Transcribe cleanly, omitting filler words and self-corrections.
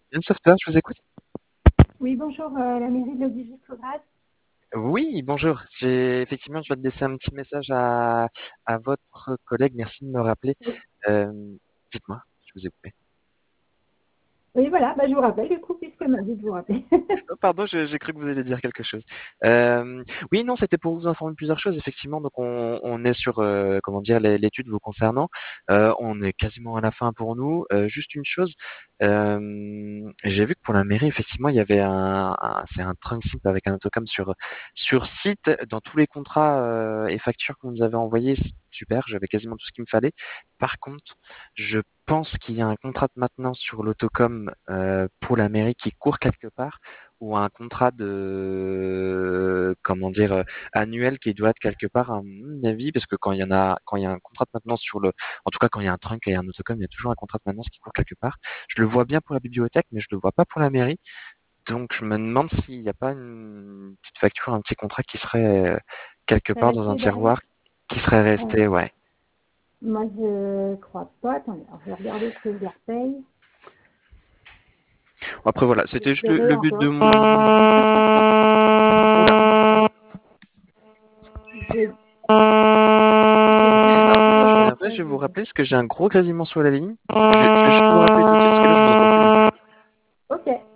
Bien Software, je vous écoute. Oui, bonjour, la mairie de Logis-Saugrade. Oui, bonjour. Effectivement, je vais te laisser un petit message à votre collègue. Merci de me rappeler. Oui, Euh, Dites-moi, je vous ai coupé. oui, voilà, bah, je vous rappelle du coup, puisqu'elle m'a dit de vous rappeler. Oh, pardon, j'ai cru que vous alliez dire quelque chose. Oui, non, c'était pour vous informer de plusieurs choses. Effectivement, donc on est sur, comment dire, l'étude vous concernant. On est quasiment à la fin pour nous. Juste une chose, j'ai vu que pour la mairie, effectivement, il y avait c'est un trunk simple avec un autocom sur site dans tous les contrats et factures qu'on nous avait envoyés. Super, j'avais quasiment tout ce qu'il me fallait. Par contre, je pense qu'il y a un contrat de maintenance sur l'autocom pour la mairie qui court quelque part ou un contrat de comment dire annuel qui doit être quelque part à mon avis parce que quand il y a un contrat de maintenance sur le en tout cas quand il y a un trunk et un autocom il y a toujours un contrat de maintenance qui court quelque part. Je le vois bien pour la bibliothèque mais je le vois pas pour la mairie, donc je me demande s'il n'y a pas une petite facture, un petit contrat qui serait quelque C'est part dans un resté derrière. tiroir qui serait resté, Euh, ouais. Moi, je crois pas. Attendez, alors, je vais regarder ce que je leur paye. Après voilà, c'était juste J'espérais le but de encore. mon J'ai Alors, plus je votre viendrai, je message. vais vous rappeler parce que j'ai un gros grésillement sur la ligne. Je vais juste vous rappeler tout de suite parce que là, je vous entends plus du tout. Ok.